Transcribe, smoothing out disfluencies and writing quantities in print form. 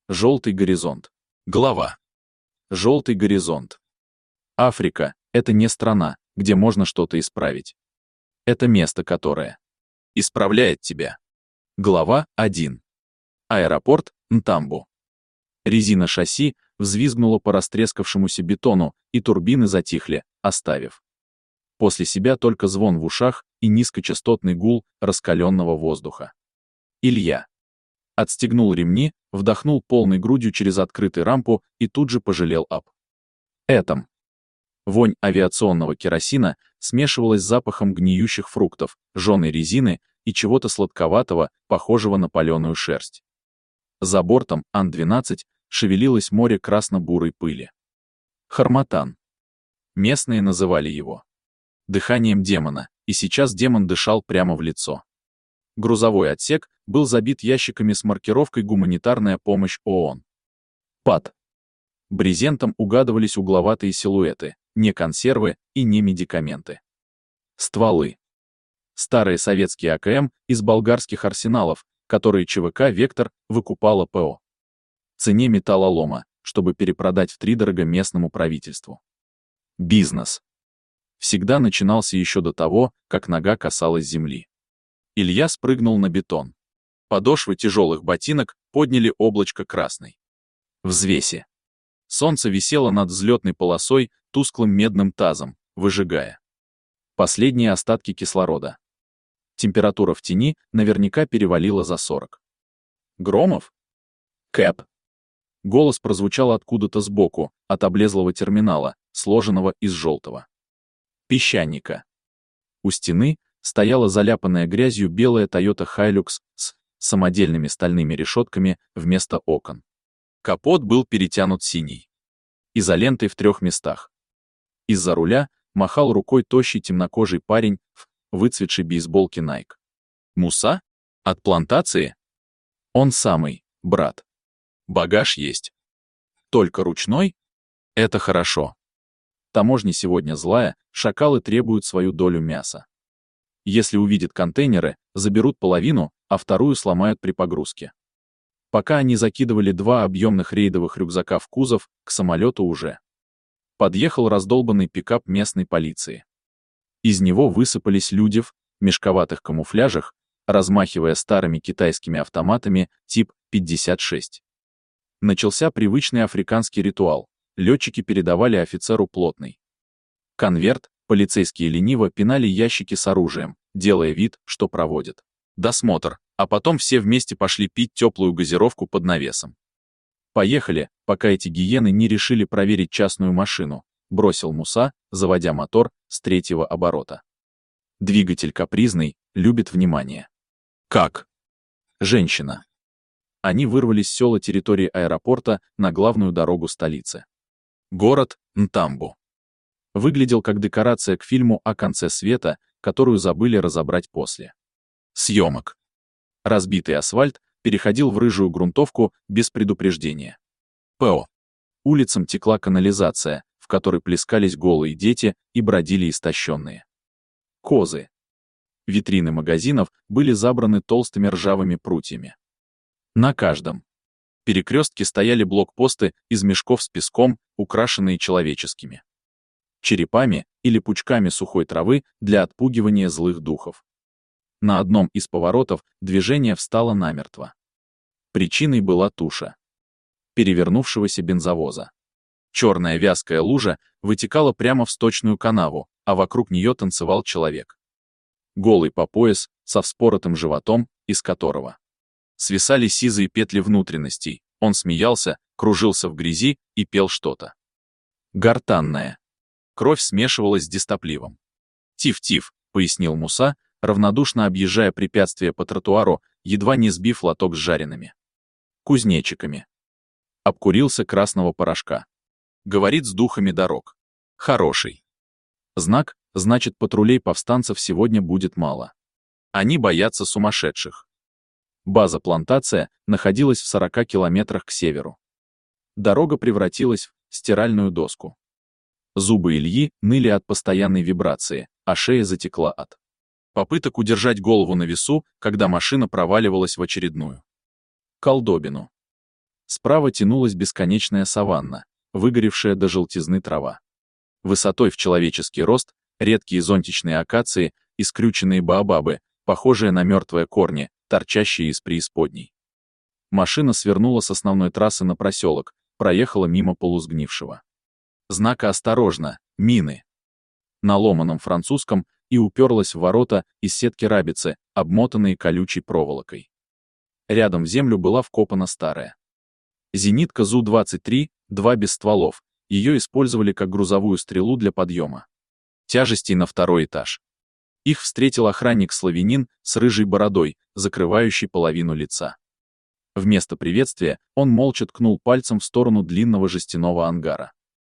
Желтый горизонт. Глава. Желтый горизонт. Африка — это не страна, где можно что-то исправить. Это место, которое исправляет тебя. Глава 1. Аэропорт Нтамбу. Резина шасси взвизгнула по растрескавшемуся бетону, и турбины затихли, оставив после себя только звон в ушах и низкочастотный гул раскаленного воздуха. Илья отстегнул ремни, вдохнул полной грудью через открытую рампу и тут же пожалел об этом. Вонь авиационного керосина смешивалась с запахом гниющих фруктов, жженой резины и чего-то сладковатого, похожего на паленую шерсть. За бортом Ан-12 шевелилось море красно-бурой пыли. Харматан. Местные называли его дыханием демона, и сейчас демон дышал прямо в лицо. Грузовой отсек был забит ящиками с маркировкой «Гуманитарная помощь ООН». Под брезентом угадывались угловатые силуэты, не консервы и не медикаменты. Стволы. Старые советские АКМ из болгарских арсеналов, которые ЧВК «Вектор» выкупала ПО цене металлолома, чтобы перепродать втридорога местному правительству. Бизнес всегда начинался еще до того, как нога касалась земли. Илья спрыгнул на бетон. Подошвы тяжелых ботинок подняли облачко красной взвеси. Солнце висело над взлетной полосой тусклым медным тазом, выжигая последние остатки кислорода. Температура в тени наверняка перевалила за 40. Громов? Кэп. Голос прозвучал откуда-то сбоку, от облезлого терминала, сложенного из желтого песчаника. У стены стояла заляпанная грязью белая Toyota Hilux с самодельными стальными решетками вместо окон. Капот был перетянут синей изолентой в 3 местах. Из-за руля махал рукой тощий темнокожий парень в выцветшей бейсболке Nike. Муса? От плантации? Он самый, брат. Багаж есть. Только ручной? Это хорошо. Таможня сегодня злая, шакалы требуют свою долю мяса. Если увидят контейнеры, заберут половину, а вторую сломают при погрузке. Пока они закидывали 2 объемных рейдовых рюкзака в кузов, к самолету уже подъехал раздолбанный пикап местной полиции. Из него высыпались люди в мешковатых камуфляжах, размахивая старыми китайскими автоматами тип 56. Начался привычный африканский ритуал. Летчики передавали офицеру плотный конверт, полицейские лениво пинали ящики с оружием, делая вид, что проводят досмотр, а потом все вместе пошли пить теплую газировку под навесом. «Поехали, пока эти гиены не решили проверить частную машину», бросил Муса, заводя мотор с 3-го оборота. Двигатель капризный, любит внимание. Как женщина. Они вырвались с села территории аэропорта на главную дорогу столицы. Город Нтамбу выглядел как декорация к фильму о конце света, которую забыли разобрать после съемок. Разбитый асфальт переходил в рыжую грунтовку без предупреждения. По улицам текла канализация, в которой плескались голые дети и бродили истощенные козы. Витрины магазинов были забраны толстыми ржавыми прутьями. На каждом перекрестке стояли блокпосты из мешков с песком, украшенные человеческими черепами или пучками сухой травы для отпугивания злых духов. На одном из поворотов движение встало намертво. Причиной была туша перевернувшегося бензовоза. Черная вязкая лужа вытекала прямо в сточную канаву, а вокруг нее танцевал человек. Голый по пояс, со вспоротым животом, из которого свисали сизые петли внутренностей. Он смеялся, кружился в грязи и пел что-то гортанное. Кровь смешивалась с дистопливом. «Тиф-тиф», — пояснил Муса, равнодушно объезжая препятствия по тротуару, едва не сбив лоток с жареными кузнечиками. Обкурился красного порошка. Говорит с духами дорог. Хороший знак, значит, патрулей повстанцев сегодня будет мало. Они боятся сумасшедших. База-плантация находилась в 40 километрах к северу. Дорога превратилась в стиральную доску. Зубы Ильи ныли от постоянной вибрации, а шея затекла от попыток удержать голову на весу, когда машина проваливалась в очередную колдобину. Справа тянулась бесконечная саванна, выгоревшая до желтизны трава. Высотой в человеческий рост, редкие зонтичные акации и скрюченные баобабы, похожие на мертвые корни, торчащие из преисподней. Машина свернула с основной трассы на проселок, проехала мимо полусгнившего знака «Осторожно! Мины!» на ломаном французском и уперлась в ворота из сетки рабицы, обмотанные колючей проволокой. Рядом в землю была вкопана старая зенитка ЗУ-23, 2 без стволов, ее использовали как грузовую стрелу для подъема тяжестей на второй этаж. Их встретил охранник-славянин с рыжей бородой, закрывающей половину лица. Вместо приветствия он молча ткнул пальцем в сторону длинного жестяного ангара.